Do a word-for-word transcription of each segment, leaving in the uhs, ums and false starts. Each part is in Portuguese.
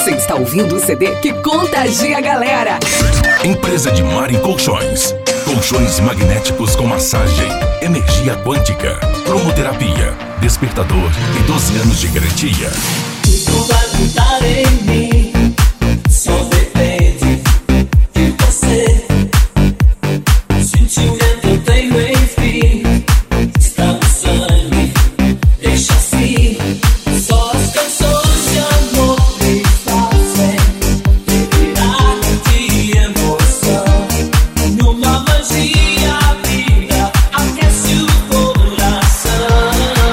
Você está ouvindo o C D que contagia a galera. Empresa de Mari Colchões. Colchões magnéticos com massagem, energia quântica, cromoterapia, despertador e doze anos de garantia. Tudo vai mudar em mim, só depende de você. O sentimento eu tenho, enfim, está no sangue, deixa assim. Só as canções de amor me fazem revirar de emoção. Numa magia a vida aquece o coração.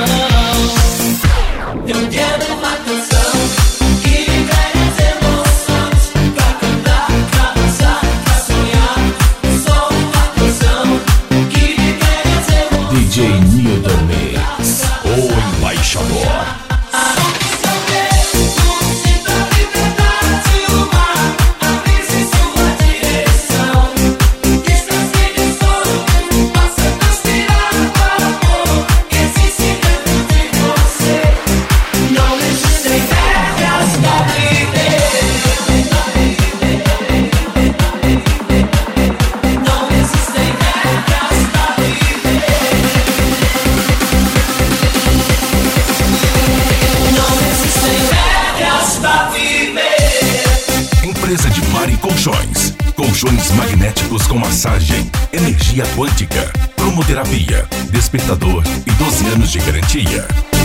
Eu quero uma canção que libere as emoções, pra cantar, pra dançar, pra sonhar. Só uma canção que libere as emoções. D J Nilton Mix, o embaixador. Empresa de Mari Colchões. Colchões magnéticos com massagem, energia quântica, cromoterapia, despertador e doze anos de garantia.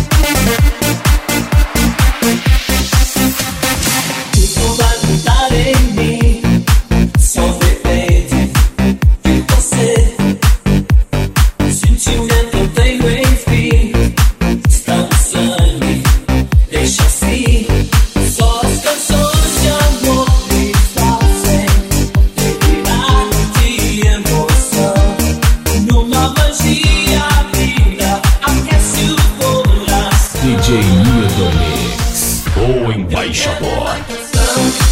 Tudo vai mudar em mim, só depende de você. O sentimento eu tenho, enfim, está no sangue, deixa assim. Só as canções de amor me fazem revirar de emoção. Numa magia a vida aquece o coração. D J Nilton Mix, o embaixador. Canção